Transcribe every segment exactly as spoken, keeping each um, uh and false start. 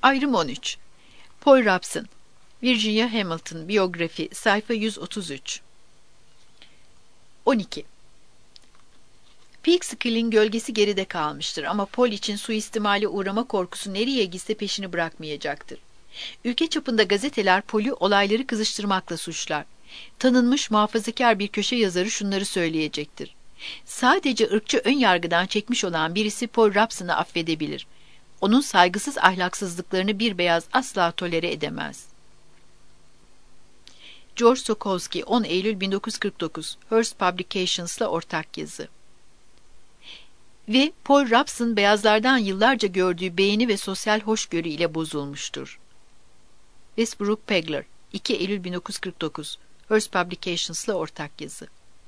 Ayrım on üç. Paul Robson, Virginia Hamilton biyografi, sayfa yüz otuz üç. on iki. Peekskill'in gölgesi geride kalmıştır ama Paul için suistimale uğrama korkusu nereye gitse peşini bırakmayacaktır. Ülke çapında gazeteler Paul'ü olayları kızıştırmakla suçlar. Tanınmış muhafazakar bir köşe yazarı şunları söyleyecektir: sadece ırkçı önyargıdan çekmiş olan birisi Paul Robson'ı affedebilir. Onun saygısız ahlaksızlıklarını bir beyaz asla tolere edemez. George Sokolsky, on Eylül bin dokuz yüz kırk dokuz, Hearst Publications'la ortak yazı. Ve Paul Robson beyazlardan yıllarca gördüğü beğeni ve sosyal hoşgörü ile bozulmuştur. Westbrook Pegler, iki Eylül bin dokuz yüz kırk dokuz, Hearst Publications'la ortak yazı.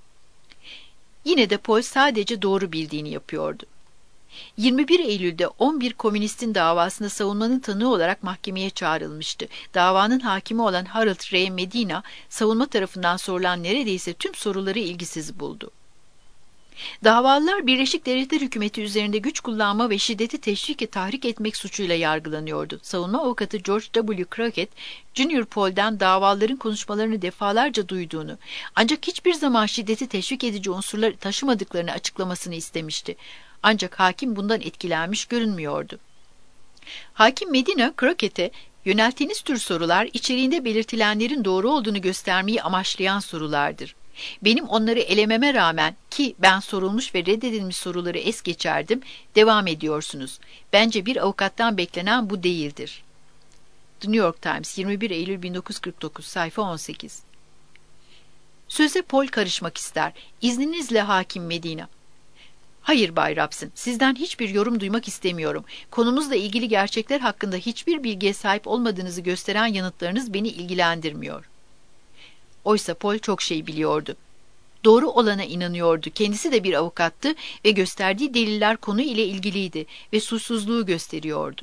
Yine de Paul sadece doğru bildiğini yapıyordu. yirmi bir Eylül'de on bir komünistin davasında savunmanın tanığı olarak mahkemeye çağrılmıştı. Davanın hakimi olan Harold R. Medina, savunma tarafından sorulan neredeyse tüm soruları ilgisiz buldu. Davalılar Birleşik Devletler hükümeti üzerinde güç kullanma ve şiddeti teşvik ve tahrik etmek suçuyla yargılanıyordu. Savunma avukatı George W. Crockett, Junior Paul'den davalıların konuşmalarını defalarca duyduğunu, ancak hiçbir zaman şiddeti teşvik edici unsurlar taşımadıklarını açıklamasını istemişti. Ancak hakim bundan etkilenmiş görünmüyordu. Hakim Medina, Crockett'e, yönelttiğiniz tür sorular içeriğinde belirtilenlerin doğru olduğunu göstermeyi amaçlayan sorulardır. Benim onları elememe rağmen, ki ben sorulmuş ve reddedilmiş soruları es geçerdim, devam ediyorsunuz. Bence bir avukattan beklenen bu değildir. The New York Times, yirmi bir Eylül bin dokuz yüz kırk dokuz, sayfa on sekiz. Söze Paul karışmak ister. İzninizle Hakim Medina. Hayır Bay Robson, sizden hiçbir yorum duymak istemiyorum. Konumuzla ilgili gerçekler hakkında hiçbir bilgiye sahip olmadığınızı gösteren yanıtlarınız beni ilgilendirmiyor. Oysa Paul çok şey biliyordu. Doğru olana inanıyordu. Kendisi de bir avukattı ve gösterdiği deliller konu ile ilgiliydi ve suçsuzluğu gösteriyordu.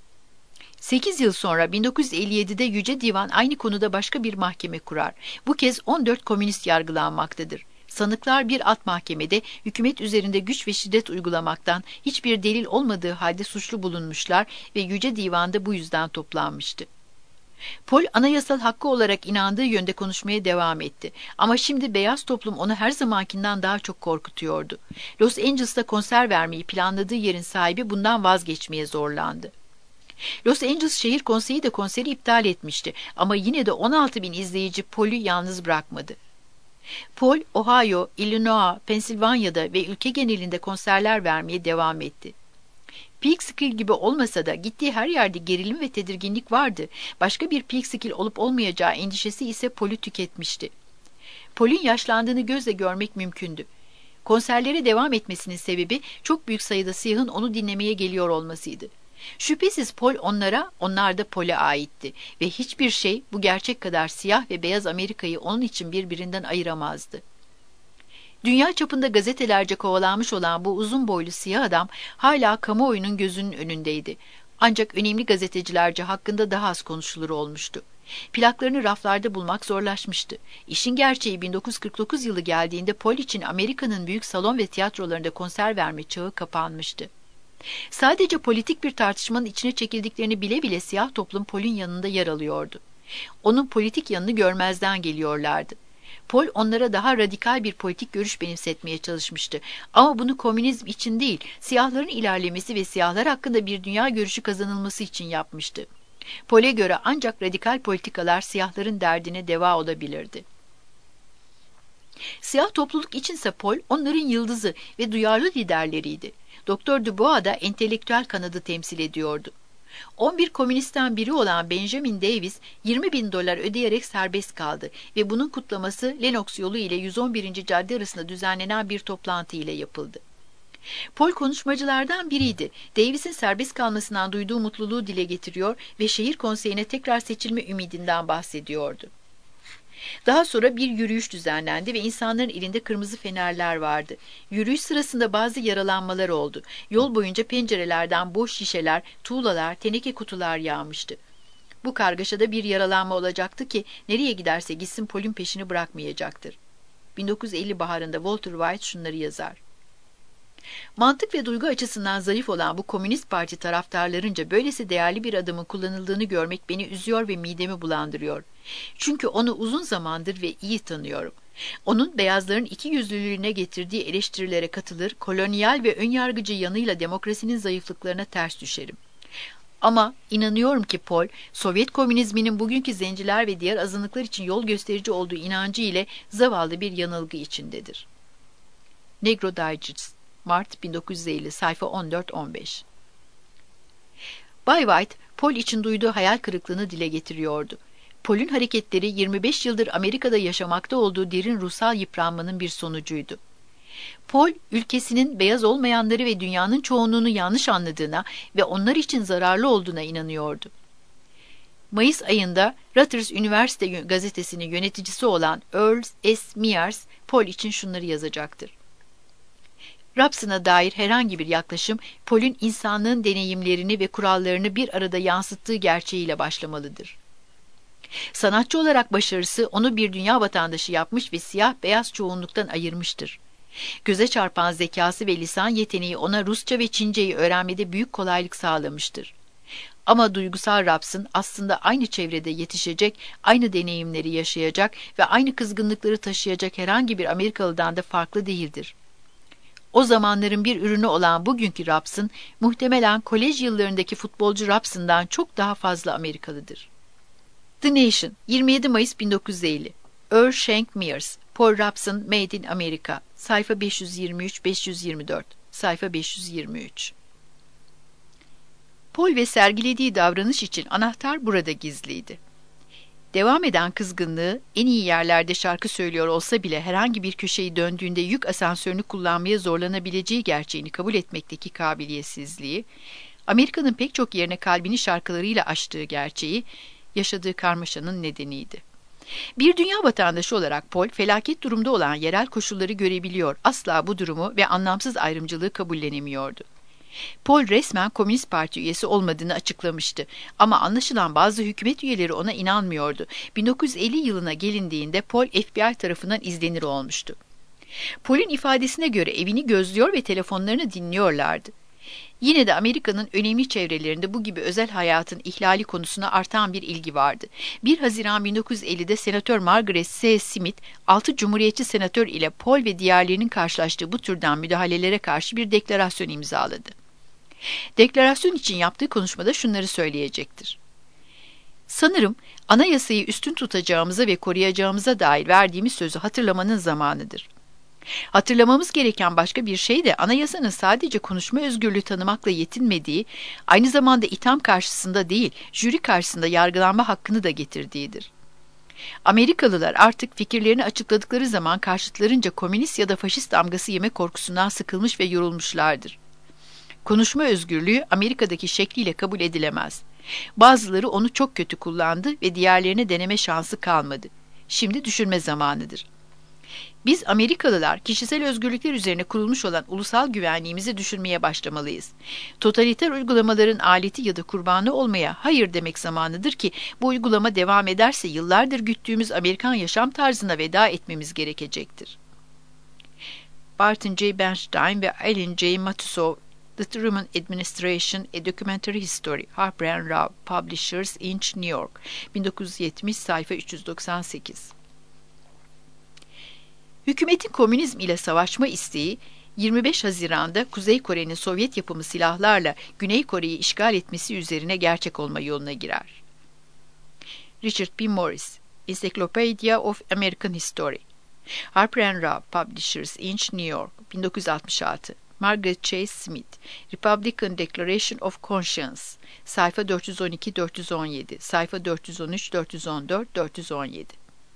Sekiz yıl sonra bin dokuz yüz elli yedide Yüce Divan aynı konuda başka bir mahkeme kurar. Bu kez on dört komünist yargılanmaktadır. Sanıklar bir alt mahkemede hükümet üzerinde güç ve şiddet uygulamaktan hiçbir delil olmadığı halde suçlu bulunmuşlar ve Yüce Divan'da bu yüzden toplanmıştı. Paul anayasal hakkı olarak inandığı yönde konuşmaya devam etti. Ama şimdi beyaz toplum onu her zamankinden daha çok korkutuyordu. Los Angeles'ta konser vermeyi planladığı yerin sahibi bundan vazgeçmeye zorlandı. Los Angeles Şehir Konseyi de konseri iptal etmişti ama yine de on altı bin izleyici Paul'ü yalnız bırakmadı. Paul, Ohio, Illinois, Pensilvanya'da ve ülke genelinde konserler vermeye devam etti. Peekskill gibi olmasa da gittiği her yerde gerilim ve tedirginlik vardı. Başka bir Peekskill olup olmayacağı endişesi ise Paul'ü tüketmişti. Paul'ün yaşlandığını gözle görmek mümkündü. Konserlere devam etmesinin sebebi çok büyük sayıda siyahın onu dinlemeye geliyor olmasıydı. Şüphesiz Paul onlara, onlar da Paul'e aitti ve hiçbir şey bu gerçek kadar siyah ve beyaz Amerika'yı onun için birbirinden ayıramazdı. Dünya çapında gazetelerce kovalanmış olan bu uzun boylu siyah adam hala kamuoyunun gözünün önündeydi. Ancak önemli gazetecilerce hakkında daha az konuşulur olmuştu. Plaklarını raflarda bulmak zorlaşmıştı. İşin gerçeği bin dokuz yüz kırk dokuz yılı geldiğinde Paul için Amerika'nın büyük salon ve tiyatrolarında konser verme çağı kapanmıştı. Sadece politik bir tartışmanın içine çekildiklerini bile bile siyah toplum Paul'ün yanında yer alıyordu. Onun politik yanını görmezden geliyorlardı. Paul onlara daha radikal bir politik görüş benimsetmeye çalışmıştı. Ama bunu komünizm için değil, siyahların ilerlemesi ve siyahlar hakkında bir dünya görüşü kazanılması için yapmıştı. Paul'e göre ancak radikal politikalar siyahların derdine deva olabilirdi. Siyah topluluk içinse Paul onların yıldızı ve duyarlı liderleriydi. Doktor Dubois da entelektüel kanadı temsil ediyordu. on bir komünistten biri olan Benjamin Davis yirmi bin dolar ödeyerek serbest kaldı ve bunun kutlaması Lenox yolu ile yüz on birinci cadde arasında düzenlenen bir toplantı ile yapıldı. Paul konuşmacılardan biriydi. Davis'in serbest kalmasından duyduğu mutluluğu dile getiriyor ve şehir konseyine tekrar seçilme ümidinden bahsediyordu. Daha sonra bir yürüyüş düzenlendi ve insanların elinde kırmızı fenerler vardı. Yürüyüş sırasında bazı yaralanmalar oldu. Yol boyunca pencerelerden boş şişeler, tuğlalar, teneke kutular yağmıştı. Bu kargaşada bir yaralanma olacaktı ki nereye giderse gitsin Paul'ün peşini bırakmayacaktır. bin dokuz yüz elli baharında Walter White şunları yazar: Mantık ve duygu açısından zayıf olan bu Komünist Parti taraftarlarınca böylesi değerli bir adamın kullanıldığını görmek beni üzüyor ve midemi bulandırıyor. Çünkü onu uzun zamandır ve iyi tanıyorum. Onun beyazların ikiyüzlülüğüne getirdiği eleştirilere katılır, kolonyal ve önyargıcı yanıyla demokrasinin zayıflıklarına ters düşerim. Ama inanıyorum ki Paul, Sovyet komünizminin bugünkü zenciler ve diğer azınlıklar için yol gösterici olduğu inancı ile zavallı bir yanılgı içindedir. Negro Digest, Mart bin dokuz yüz elli, sayfa on dört on beş. Bay White, Paul için duyduğu hayal kırıklığını dile getiriyordu. Paul'ün hareketleri yirmi beş yıldır Amerika'da yaşamakta olduğu derin ruhsal yıpranmanın bir sonucuydu. Paul, ülkesinin beyaz olmayanları ve dünyanın çoğunluğunu yanlış anladığına ve onlar için zararlı olduğuna inanıyordu. Mayıs ayında Rutgers Üniversite gazetesinin yöneticisi olan Earl S. Mears, Paul için şunları yazacaktır. Robson'a dair herhangi bir yaklaşım, Paul'ün insanlığın deneyimlerini ve kurallarını bir arada yansıttığı gerçeğiyle başlamalıdır. Sanatçı olarak başarısı onu bir dünya vatandaşı yapmış ve siyah-beyaz çoğunluktan ayırmıştır. Göze çarpan zekası ve lisan yeteneği ona Rusça ve Çince'yi öğrenmede büyük kolaylık sağlamıştır. Ama duygusal Robson aslında aynı çevrede yetişecek, aynı deneyimleri yaşayacak ve aynı kızgınlıkları taşıyacak herhangi bir Amerikalı'dan da farklı değildir. O zamanların bir ürünü olan bugünkü Robson, muhtemelen kolej yıllarındaki futbolcu Robson'dan çok daha fazla Amerikalıdır. The Nation, yirmi yedi Mayıs bin dokuz yüz elli. Earl Schenck Mears, Paul Robson, Made in America, sayfa beş yüz yirmi üç beş yüz yirmi dört, sayfa beş yüz yirmi üç. Paul ve sergilediği davranış için anahtar burada gizliydi. Devam eden kızgınlığı, en iyi yerlerde şarkı söylüyor olsa bile herhangi bir köşeyi döndüğünde yük asansörünü kullanmaya zorlanabileceği gerçeğini kabul etmekteki kabiliyetsizliği, Amerika'nın pek çok yerine kalbini şarkılarıyla açtığı gerçeği, yaşadığı karmaşanın nedeniydi. Bir dünya vatandaşı olarak Paul, felaket durumda olan yerel koşulları görebiliyor, asla bu durumu ve anlamsız ayrımcılığı kabullenemiyordu. Paul resmen Komünist Parti üyesi olmadığını açıklamıştı ama anlaşılan bazı hükümet üyeleri ona inanmıyordu. bin dokuz yüz elli yılına gelindiğinde Paul F B I tarafından izlenir olmuştu. Paul'ün ifadesine göre evini gözlüyor ve telefonlarını dinliyorlardı. Yine de Amerika'nın önemli çevrelerinde bu gibi özel hayatın ihlali konusuna artan bir ilgi vardı. bir Haziran bin dokuz yüz ellide Senatör Margaret S. Smith, altı Cumhuriyetçi senatör ile Paul ve diğerlerinin karşılaştığı bu türden müdahalelere karşı bir deklarasyon imzaladı. Deklarasyon için yaptığı konuşmada şunları söyleyecektir. Sanırım anayasayı üstün tutacağımıza ve koruyacağımıza dair verdiğimiz sözü hatırlamanın zamanıdır. Hatırlamamız gereken başka bir şey de anayasanın sadece konuşma özgürlüğü tanımakla yetinmediği, aynı zamanda itham karşısında değil, jüri karşısında yargılanma hakkını da getirdiğidir. Amerikalılar artık fikirlerini açıkladıkları zaman karşıtlarınca komünist ya da faşist damgası yeme korkusundan sıkılmış ve yorulmuşlardır. Konuşma özgürlüğü Amerika'daki şekliyle kabul edilemez. Bazıları onu çok kötü kullandı ve diğerlerine deneme şansı kalmadı. Şimdi düşünme zamanıdır. Biz Amerikalılar kişisel özgürlükler üzerine kurulmuş olan ulusal güvenliğimizi düşünmeye başlamalıyız. Totaliter uygulamaların aleti ya da kurbanı olmaya hayır demek zamanıdır ki bu uygulama devam ederse yıllardır güttüğümüz Amerikan yaşam tarzına veda etmemiz gerekecektir. Barton J. Bernstein ve Alan J. Matusow, The Truman Administration, A Documentary History, Harper and Row, Publishers, Inc, New York, bin dokuz yüz yetmiş, sayfa üç yüz doksan sekiz. Hükümetin komünizm ile savaşma isteği, yirmi beş Haziran'da Kuzey Kore'nin Sovyet yapımı silahlarla Güney Kore'yi işgal etmesi üzerine gerçek olma yoluna girer. Richard B. Morris, Encyclopedia of American History, Harper and Row, Publishers, Inc, New York, bin dokuz yüz altmış altı. Margaret Chase Smith, Republican Declaration of Conscience, sayfa dört yüz on iki dört yüz on yedi, sayfa dört yüz on üç dört yüz on dört dört yüz on yedi.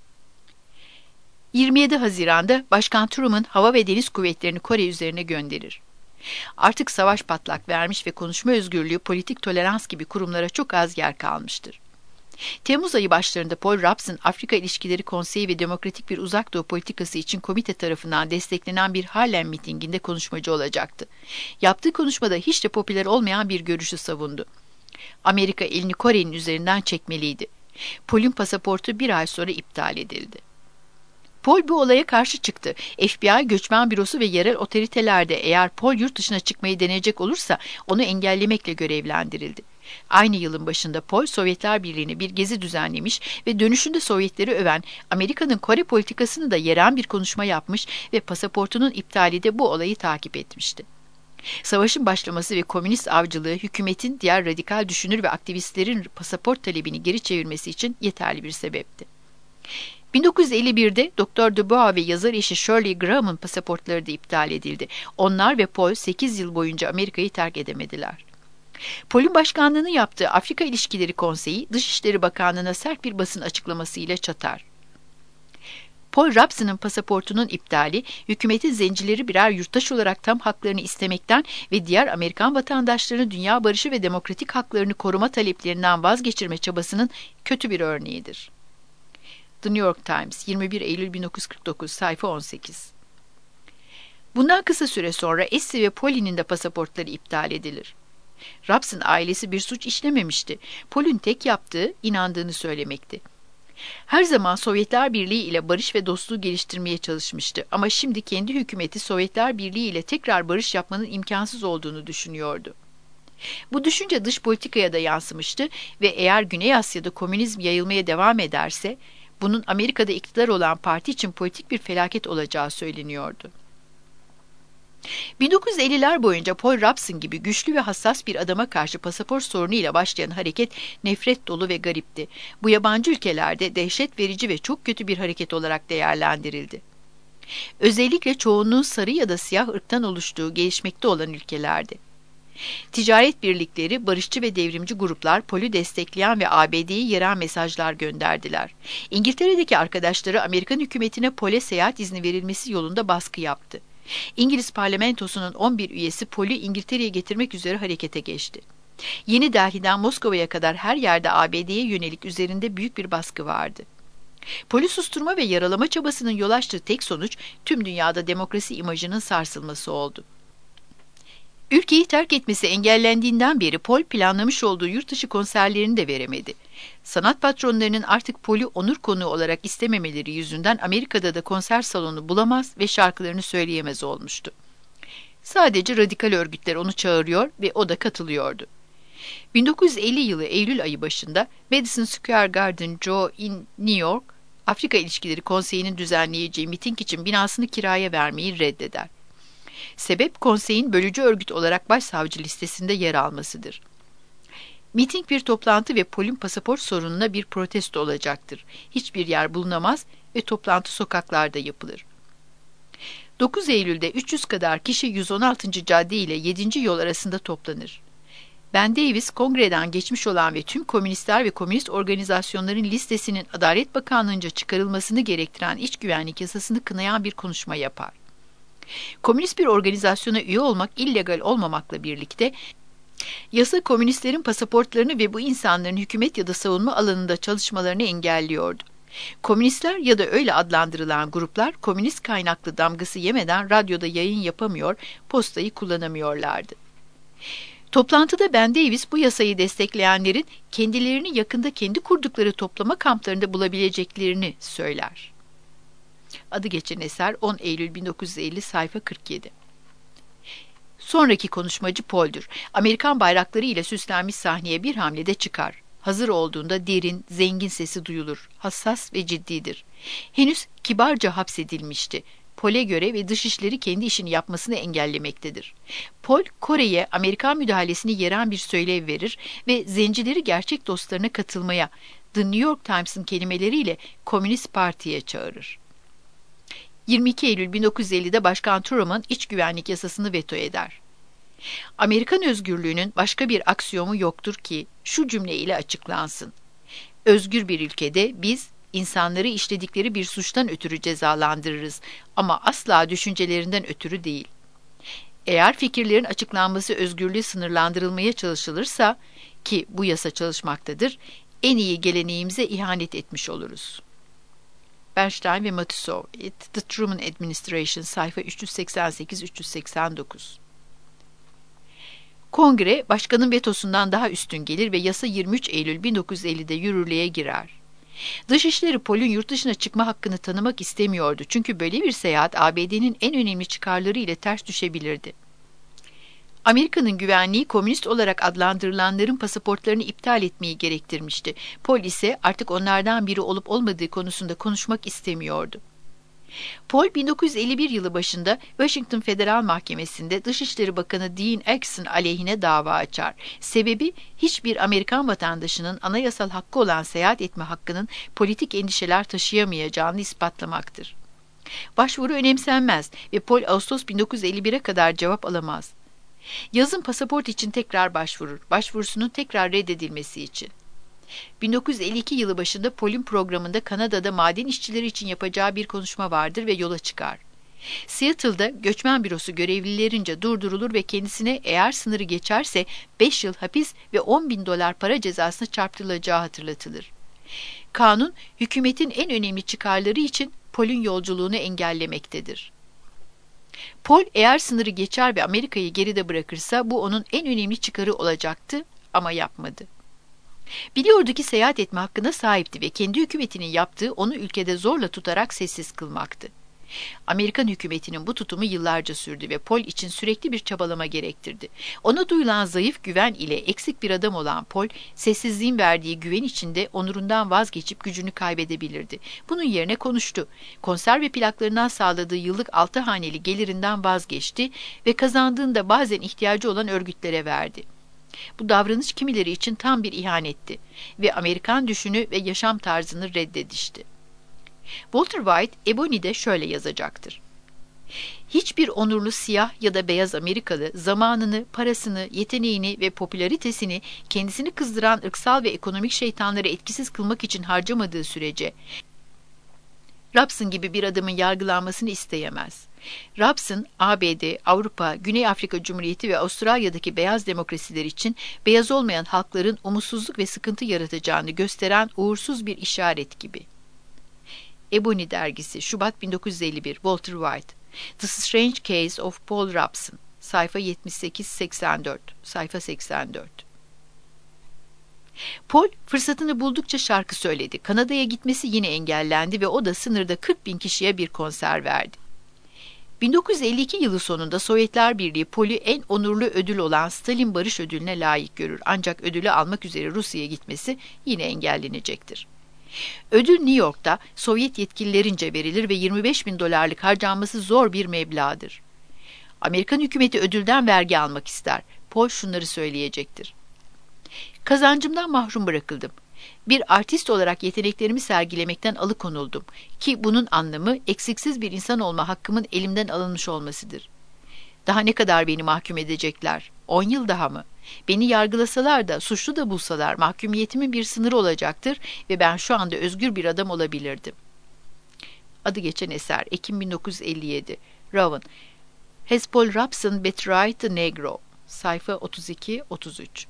yirmi yedi Haziran'da Başkan Truman hava ve deniz kuvvetlerini Kore üzerine gönderir. Artık savaş patlak vermiş ve konuşma özgürlüğü, politik tolerans gibi kurumlara çok az yer kalmıştır. Temmuz ayı başlarında Paul Robson, Afrika İlişkileri Konseyi ve Demokratik bir Uzak Doğu politikası için komite tarafından desteklenen bir Harlem mitinginde konuşmacı olacaktı. Yaptığı konuşmada hiç de popüler olmayan bir görüşü savundu. Amerika elini Kore'nin üzerinden çekmeliydi. Paul'ün pasaportu bir ay sonra iptal edildi. Paul bu olaya karşı çıktı. F B I, göçmen bürosu ve yerel otoritelerde eğer Paul yurt dışına çıkmayı deneyecek olursa onu engellemekle görevlendirildi. Aynı yılın başında Paul, Sovyetler Birliği'ne bir gezi düzenlemiş ve dönüşünde Sovyetleri öven, Amerika'nın Kore politikasını da yeren bir konuşma yapmış ve pasaportunun iptali de bu olayı takip etmişti. Savaşın başlaması ve komünist avcılığı hükümetin diğer radikal düşünür ve aktivistlerin pasaport talebini geri çevirmesi için yeterli bir sebepti. bin dokuz yüz elli birde Doktor Dubois ve yazar eşi Shirley Graham'ın pasaportları da iptal edildi. Onlar ve Paul sekiz yıl boyunca Amerika'yı terk edemediler. Paul'un başkanlığını yaptığı Afrika İlişkileri Konseyi, Dışişleri Bakanlığı'na sert bir basın açıklamasıyla çatar. Paul Robeson'ın pasaportunun iptali, hükümetin zencileri birer yurttaş olarak tam haklarını istemekten ve diğer Amerikan vatandaşlarının dünya barışı ve demokratik haklarını koruma taleplerinden vazgeçirme çabasının kötü bir örneğidir. The New York Times, yirmi bir Eylül bin dokuz yüz kırk dokuz, sayfa on sekiz. Bundan kısa süre sonra Essie ve Polly'nin de pasaportları iptal edilir. Robeson ailesi bir suç işlememişti. Paul'un tek yaptığı, inandığını söylemekti. Her zaman Sovyetler Birliği ile barış ve dostluğu geliştirmeye çalışmıştı ama şimdi kendi hükümeti Sovyetler Birliği ile tekrar barış yapmanın imkansız olduğunu düşünüyordu. Bu düşünce dış politikaya da yansımıştı ve eğer Güney Asya'da komünizm yayılmaya devam ederse, bunun Amerika'da iktidar olan parti için politik bir felaket olacağı söyleniyordu. bin dokuz yüz elliler boyunca Paul Robeson gibi güçlü ve hassas bir adama karşı pasaport sorunuyla başlayan hareket nefret dolu ve garipti. Bu yabancı ülkelerde dehşet verici ve çok kötü bir hareket olarak değerlendirildi. Özellikle çoğunluğun sarı ya da siyah ırktan oluştuğu gelişmekte olan ülkelerdi. Ticaret birlikleri, barışçı ve devrimci gruplar Paul'u destekleyen ve A B D'ye yerel mesajlar gönderdiler. İngiltere'deki arkadaşları Amerikan hükümetine Paul'e seyahat izni verilmesi yolunda baskı yaptı. İngiliz parlamentosunun on bir üyesi Paul'u İngiltere'ye getirmek üzere harekete geçti. Yeni Delhi'den Moskova'ya kadar her yerde A B D'ye yönelik üzerinde büyük bir baskı vardı. Paul'u susturma ve yaralama çabasının yol açtığı tek sonuç tüm dünyada demokrasi imajının sarsılması oldu. Ülkeyi terk etmesi engellendiğinden beri Paul planlamış olduğu yurt dışı konserlerini de veremedi. Sanat patronlarının artık Paul'u onur konuğu olarak istememeleri yüzünden Amerika'da da konser salonu bulamaz ve şarkılarını söyleyemez olmuştu. Sadece radikal örgütler onu çağırıyor ve o da katılıyordu. bin dokuz yüz elli yılı Eylül ayı başında Madison Square Garden Joe in New York, Afrika İlişkileri Konseyi'nin düzenleyeceği miting için binasını kiraya vermeyi reddeder. Sebep konseyin bölücü örgüt olarak başsavcı listesinde yer almasıdır. Miting bir toplantı ve Paul'un pasaport sorununa bir protesto olacaktır. Hiçbir yer bulunamaz ve toplantı sokaklarda yapılır. dokuz Eylül'de üç yüz kadar kişi yüz on altıncı cadde ile yedinci yol arasında toplanır. Ben Davis, kongreden geçmiş olan ve tüm komünistler ve komünist organizasyonların listesinin Adalet Bakanlığı'nca çıkarılmasını gerektiren iç güvenlik yasasını kınayan bir konuşma yapar. Komünist bir organizasyona üye olmak illegal olmamakla birlikte, yasa komünistlerin pasaportlarını ve bu insanların hükümet ya da savunma alanında çalışmalarını engelliyordu. Komünistler ya da öyle adlandırılan gruplar komünist kaynaklı damgası yemeden radyoda yayın yapamıyor, postayı kullanamıyorlardı. Toplantıda Ben Davis bu yasayı destekleyenlerin kendilerini yakında kendi kurdukları toplama kamplarında bulabileceklerini söyler. Adı geçen eser on Eylül bin dokuz yüz elli, sayfa kırk yedi. Sonraki konuşmacı Paul'dur. Amerikan bayrakları ile süslenmiş sahneye bir hamlede çıkar. Hazır olduğunda derin, zengin sesi duyulur. Hassas ve ciddidir. Henüz kibarca hapsedilmişti. Paul'e göre ve dışişleri kendi işini yapmasını engellemektedir. Paul, Kore'ye Amerikan müdahalesini yeren bir söylev verir ve zencileri gerçek dostlarına katılmaya, The New York Times'ın kelimeleriyle Komünist Parti'ye çağırır. yirmi iki Eylül bin dokuz yüz ellide Başkan Truman iç güvenlik yasasını veto eder. Amerikan özgürlüğünün başka bir aksiyomu yoktur ki şu cümle ile açıklansın. Özgür bir ülkede biz insanları işledikleri bir suçtan ötürü cezalandırırız ama asla düşüncelerinden ötürü değil. Eğer fikirlerin açıklanması özgürlüğü sınırlandırılmaya çalışılırsa ki bu yasa çalışmaktadır, en iyi geleneğimize ihanet etmiş oluruz. Bernstein ve Matusow, The Truman Administration, sayfa üç yüz seksen sekiz üç yüz seksen dokuz. Kongre, başkanın vetosundan daha üstün gelir ve yasa yirmi üç Eylül bin dokuz yüz ellide yürürlüğe girer. Dışişleri Paul'ün yurt dışına çıkma hakkını tanımak istemiyordu çünkü böyle bir seyahat A B D'nin en önemli çıkarları ile ters düşebilirdi. Amerika'nın güvenliği komünist olarak adlandırılanların pasaportlarını iptal etmeyi gerektirmişti. Paul ise artık onlardan biri olup olmadığı konusunda konuşmak istemiyordu. Paul bin dokuz yüz elli bir yılı başında Washington Federal Mahkemesi'nde Dışişleri Bakanı Dean Axon aleyhine dava açar. Sebebi hiçbir Amerikan vatandaşının anayasal hakkı olan seyahat etme hakkının politik endişeler taşıyamayacağını ispatlamaktır. Başvuru önemsenmez ve Paul Ağustos bin dokuz yüz elli bire kadar cevap alamaz. Yazın pasaport için tekrar başvurur, başvurusunun tekrar reddedilmesi için. bin dokuz yüz elli iki yılı başında Paul'ün programında Kanada'da maden işçileri için yapacağı bir konuşma vardır ve yola çıkar. Seattle'da göçmen bürosu görevlilerince durdurulur ve kendisine eğer sınırı geçerse beş yıl hapis ve on bin dolar para cezasına çarptırılacağı hatırlatılır. Kanun, hükümetin en önemli çıkarları için Paul'ün yolculuğunu engellemektedir. Paul eğer sınırı geçer ve Amerika'yı geride bırakırsa bu onun en önemli çıkarı olacaktı ama yapmadı. Biliyordu ki seyahat etme hakkına sahipti ve kendi hükümetinin yaptığı onu ülkede zorla tutarak sessiz kılmaktı. Amerikan hükümetinin bu tutumu yıllarca sürdü ve Paul için sürekli bir çabalama gerektirdi. Ona duyulan zayıf güven ile eksik bir adam olan Paul, sessizliğin verdiği güven içinde onurundan vazgeçip gücünü kaybedebilirdi. Bunun yerine konuştu. Konserve plaklarından sağladığı yıllık altı haneli gelirinden vazgeçti ve kazandığında bazen ihtiyacı olan örgütlere verdi. Bu davranış kimileri için tam bir ihanetti ve Amerikan düşünü ve yaşam tarzını reddedişti. Walter White, Ebony'de şöyle yazacaktır. Hiçbir onurlu siyah ya da beyaz Amerikalı zamanını, parasını, yeteneğini ve popülaritesini kendisini kızdıran ırksal ve ekonomik şeytanları etkisiz kılmak için harcamadığı sürece Robson gibi bir adamın yargılanmasını isteyemez. Robson, A B D, Avrupa, Güney Afrika Cumhuriyeti ve Avustralya'daki beyaz demokrasiler için beyaz olmayan halkların umutsuzluk ve sıkıntı yaratacağını gösteren uğursuz bir işaret gibi. Ebony dergisi, Şubat bin dokuz yüz elli bir, Walter White. The Strange Case of Paul Robson, sayfa yetmiş sekiz seksen dört, sayfa seksen dört. Paul fırsatını buldukça şarkı söyledi. Kanada'ya gitmesi yine engellendi ve o da sınırda kırk bin kişiye bir konser verdi. bin dokuz yüz elli iki yılı sonunda Sovyetler Birliği Paul'ü en onurlu ödül olan Stalin Barış Ödülü'ne layık görür. Ancak ödülü almak üzere Rusya'ya gitmesi yine engellenecektir. Ödül New York'ta Sovyet yetkililerince verilir ve yirmi beş bin dolarlık harcanması zor bir meblağdır. Amerikan hükümeti ödülden vergi almak ister. Paul şunları söyleyecektir. Kazancımdan mahrum bırakıldım. Bir artist olarak yeteneklerimi sergilemekten alıkonuldum ki bunun anlamı eksiksiz bir insan olma hakkımın elimden alınmış olmasıdır. Daha ne kadar beni mahkum edecekler? On yıl daha mı? Beni yargılasalar da, suçlu da bulsalar mahkumiyetimin bir sınırı olacaktır ve ben şu anda özgür bir adam olabilirdim. Adı geçen eser, Ekim bin dokuz yüz elli yedi. Rowan. Has Paul Robson betrayed the Negro? Sayfa otuz iki otuz üç.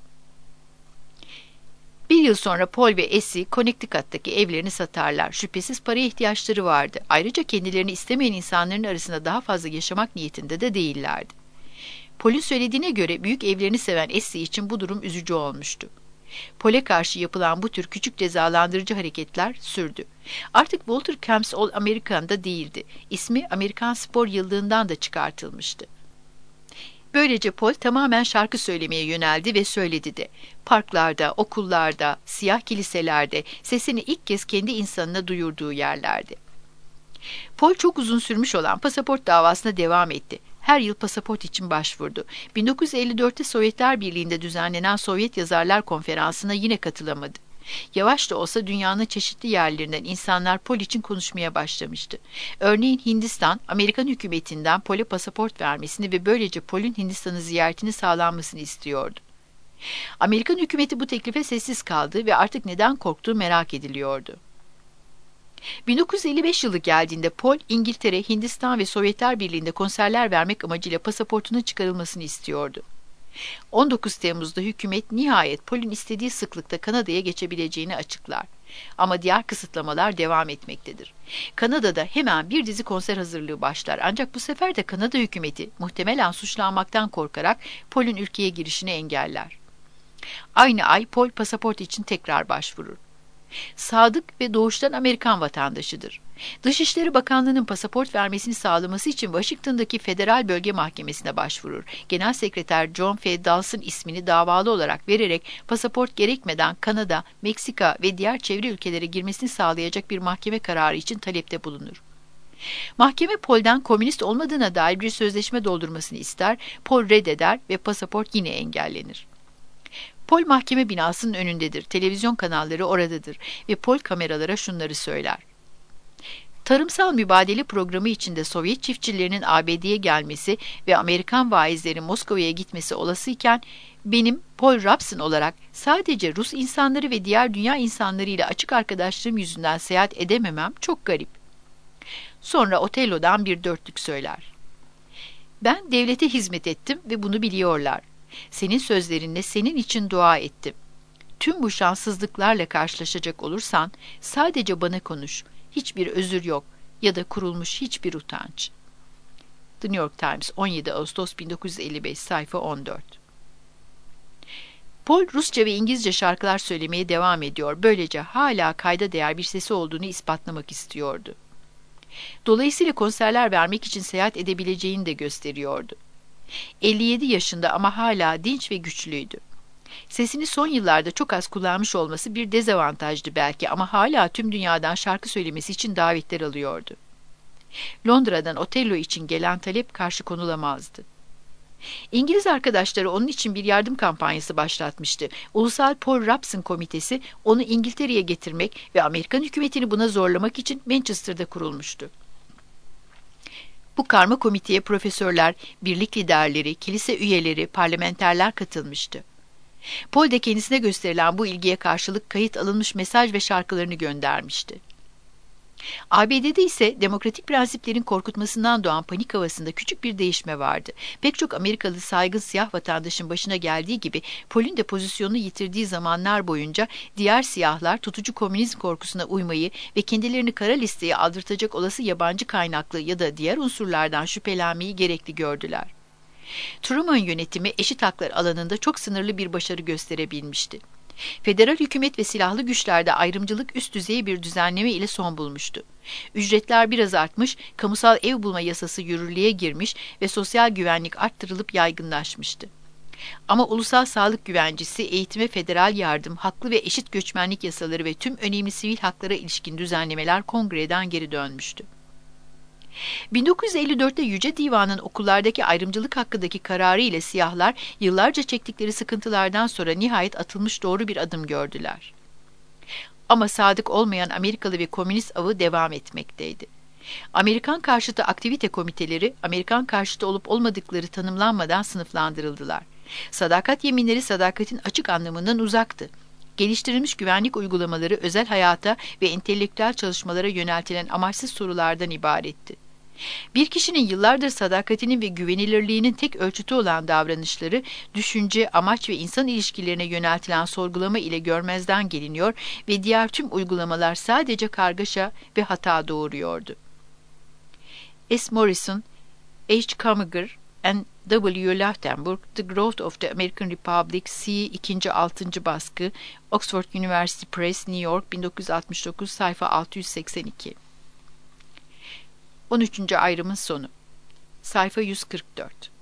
Bir yıl sonra Paul ve Essie, Connecticut'taki evlerini satarlar. Şüphesiz paraya ihtiyaçları vardı. Ayrıca kendilerini istemeyen insanların arasında daha fazla yaşamak niyetinde de değillerdi. Paul'ün söylediğine göre büyük evlerini seven Essie için bu durum üzücü olmuştu. Paul'e karşı yapılan bu tür küçük cezalandırıcı hareketler sürdü. Artık Walter Camps All American'da değildi. İsmi Amerikan Spor Yıllığından da çıkartılmıştı. Böylece Paul tamamen şarkı söylemeye yöneldi ve söyledi de. Parklarda, okullarda, siyah kiliselerde, sesini ilk kez kendi insanına duyurduğu yerlerdi. Paul çok uzun sürmüş olan pasaport davasına devam etti. Her yıl pasaport için başvurdu. bin dokuz yüz elli dörtte Sovyetler Birliği'nde düzenlenen Sovyet Yazarlar Konferansı'na yine katılamadı. Yavaş da olsa dünyanın çeşitli yerlerinden insanlar Paul için konuşmaya başlamıştı. Örneğin Hindistan, Amerikan hükümetinden Paul'e pasaport vermesini ve böylece Paul'ün Hindistan'ı ziyaretini sağlanmasını istiyordu. Amerikan hükümeti bu teklife sessiz kaldı ve artık neden korktuğu merak ediliyordu. bin dokuz yüz elli beş yılı geldiğinde Paul, İngiltere, Hindistan ve Sovyetler Birliği'nde konserler vermek amacıyla pasaportunun çıkarılmasını istiyordu. on dokuz Temmuz'da hükümet nihayet Paul'ün istediği sıklıkta Kanada'ya geçebileceğini açıklar. Ama diğer kısıtlamalar devam etmektedir. Kanada'da hemen bir dizi konser hazırlığı başlar ancak bu sefer de Kanada hükümeti muhtemelen suçlanmaktan korkarak Paul'ün ülkeye girişini engeller. Aynı ay Paul pasaport için tekrar başvurur. Sadık ve doğuştan Amerikan vatandaşıdır. Dışişleri Bakanlığı'nın pasaport vermesini sağlaması için Washington'daki Federal Bölge Mahkemesi'ne başvurur. Genel Sekreter John F. Dawson ismini davalı olarak vererek pasaport gerekmeden Kanada, Meksika ve diğer çevre ülkelere girmesini sağlayacak bir mahkeme kararı için talepte bulunur. Mahkeme Paul'den komünist olmadığına dair bir sözleşme doldurmasını ister, Paul reddeder ve pasaport yine engellenir. Paul mahkeme binasının önündedir, televizyon kanalları oradadır ve Paul kameralara şunları söyler. Tarımsal mübadele programı içinde Sovyet çiftçilerinin A B D'ye gelmesi ve Amerikan vaizlerin Moskova'ya gitmesi olasıyken, benim Paul Robson olarak sadece Rus insanları ve diğer dünya insanları ile açık arkadaşlığım yüzünden seyahat edememem çok garip. Sonra Otello'dan bir dörtlük söyler. Ben devlete hizmet ettim ve bunu biliyorlar. Senin sözlerinle senin için dua ettim. Tüm bu şanssızlıklarla karşılaşacak olursan sadece bana konuş. Hiçbir özür yok ya da kurulmuş hiçbir utanç. The New York Times, on yedi Ağustos bin dokuz yüz elli beş, sayfa on dört. Paul Rusça ve İngilizce şarkılar söylemeye devam ediyor. Böylece hala kayda değer bir sesi olduğunu ispatlamak istiyordu. Dolayısıyla konserler vermek için seyahat edebileceğini de gösteriyordu. elli yedi yaşında ama hala dinç ve güçlüydü. Sesini son yıllarda çok az kullanmış olması bir dezavantajdı belki ama hala tüm dünyadan şarkı söylemesi için davetler alıyordu. Londra'dan Otello için gelen talep karşı konulamazdı. İngiliz arkadaşları onun için bir yardım kampanyası başlatmıştı. Ulusal Paul Robson Komitesi onu İngiltere'ye getirmek ve Amerikan hükümetini buna zorlamak için Manchester'da kurulmuştu. Bu karma komiteye profesörler, birlik liderleri, kilise üyeleri, parlamenterler katılmıştı. Paul de kendisine gösterilen bu ilgiye karşılık kayıt alınmış mesaj ve şarkılarını göndermişti. A B D'de ise demokratik prensiplerin korkutmasından doğan panik havasında küçük bir değişme vardı. Pek çok Amerikalı saygın siyah vatandaşın başına geldiği gibi Paul'ün de pozisyonunu yitirdiği zamanlar boyunca diğer siyahlar tutucu komünizm korkusuna uymayı ve kendilerini kara listeye aldırtacak olası yabancı kaynaklı ya da diğer unsurlardan şüphelenmeyi gerekli gördüler. Truman yönetimi eşit haklar alanında çok sınırlı bir başarı gösterebilmişti. Federal hükümet ve silahlı güçlerde ayrımcılık üst düzey bir düzenleme ile son bulmuştu. Ücretler biraz artmış, kamusal ev bulma yasası yürürlüğe girmiş ve sosyal güvenlik arttırılıp yaygınlaşmıştı. Ama ulusal sağlık güvencesi, eğitime federal yardım, haklı ve eşit göçmenlik yasaları ve tüm önemli sivil haklara ilişkin düzenlemeler kongreden geri dönmüştü. bin dokuz yüz elli dörtte Yüce Divan'ın okullardaki ayrımcılık hakkındaki kararı ile siyahlar yıllarca çektikleri sıkıntılardan sonra nihayet atılmış doğru bir adım gördüler. Ama sadık olmayan Amerikalı ve komünist avı devam etmekteydi. Amerikan karşıtı aktivite komiteleri, Amerikan karşıtı olup olmadıkları tanımlanmadan sınıflandırıldılar. Sadakat yeminleri sadakatin açık anlamından uzaktı. Geliştirilmiş güvenlik uygulamaları özel hayata ve entelektüel çalışmalara yöneltilen amaçsız sorulardan ibaretti. Bir kişinin yıllardır sadakatinin ve güvenilirliğinin tek ölçütü olan davranışları, düşünce, amaç ve insan ilişkilerine yöneltilen sorgulama ile görmezden geliniyor ve diğer tüm uygulamalar sadece kargaşa ve hata doğuruyordu. S. Morrison, H. Commager and W. Laftenburg, The Growth of the American Republic, C. ikinci altıncı baskı, Oxford University Press, New York, bin dokuz yüz altmış dokuz, sayfa altı yüz seksen iki. on üçüncü ayrımın sonu. Sayfa yüz kırk dört.